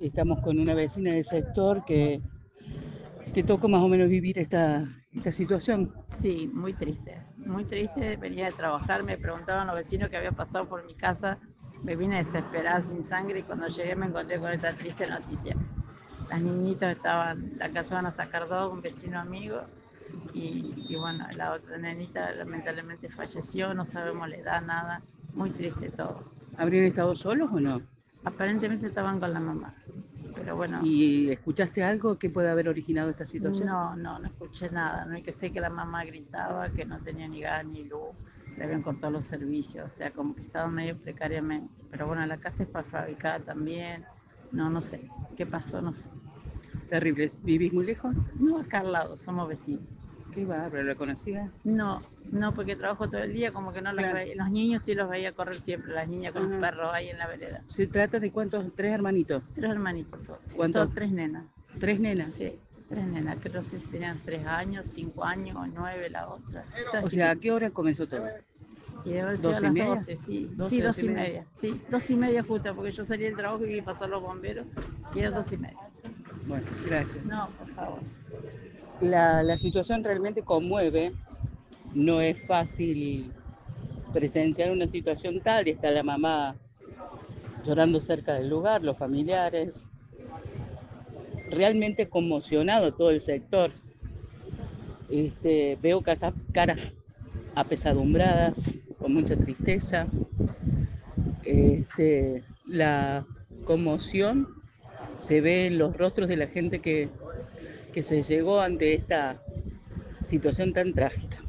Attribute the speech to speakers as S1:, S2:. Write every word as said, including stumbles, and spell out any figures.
S1: Estamos con una vecina del sector que te tocó más o menos vivir esta, esta situación.
S2: Sí, muy triste, muy triste. Venía de trabajar, me preguntaban los vecinos qué había pasado por mi casa. Me vine desesperada, sin sangre, y cuando llegué me encontré con esta triste noticia. Las niñitas estaban, la casa van a sacar dos, un vecino amigo, y, y bueno, la otra nenita lamentablemente falleció, no sabemos la edad, nada. Muy triste todo.
S1: ¿Habrían estado solos o no?
S2: Aparentemente estaban con la mamá, pero bueno,
S1: ¿Y escuchaste algo que puede haber originado esta situación?
S2: no, no, no escuché nada. No, es que sé que la mamá gritaba que no tenía ni gas ni luz, le habían cortado los servicios, o sea, como que estaba medio precariamente. Pero bueno, la casa es prefabricada también. No, no sé. ¿Qué pasó? No sé.
S1: Terrible. ¿Vivís muy lejos?
S2: No, acá al lado, somos vecinos.
S1: Qué bárbaro, ¿la conocías?
S2: No, no, porque trabajo todo el día, como que no las
S1: Claro.
S2: veía. Los niños sí los veía correr siempre, las niñas con los
S1: Ajá.
S2: perros ahí en la vereda.
S1: ¿Se trata de cuántos? ¿Tres hermanitos?
S2: Tres hermanitos son, sí,
S1: ¿Cuántos?
S2: todas tres nenas.
S1: ¿Tres nenas?
S2: Sí, tres nenas, que no sé si tenían tres años, cinco años o nueve la otra. Todas
S1: O sea, ¿a
S2: chiquitas.
S1: qué hora comenzó todo?
S2: Y debe haber sido a
S1: ¿Doce y
S2: las
S1: media?
S2: doce, sí. Sí,
S1: ¿Doce, doce
S2: dos
S1: y
S2: y
S1: media?
S2: media. Sí, dos y media justo, porque yo salí del trabajo y vi pasar los bomberos y era dos y media.
S1: Bueno, gracias.
S2: No, por favor.
S1: La, la situación realmente conmueve. No es fácil presenciar una situación tal. Está la mamá llorando cerca del lugar, los familiares. Realmente conmocionado todo el sector. Este, veo casas, caras apesadumbradas, con mucha tristeza. Este, la conmoción se ve en los rostros de la gente que, que se llegó ante esta situación tan trágica.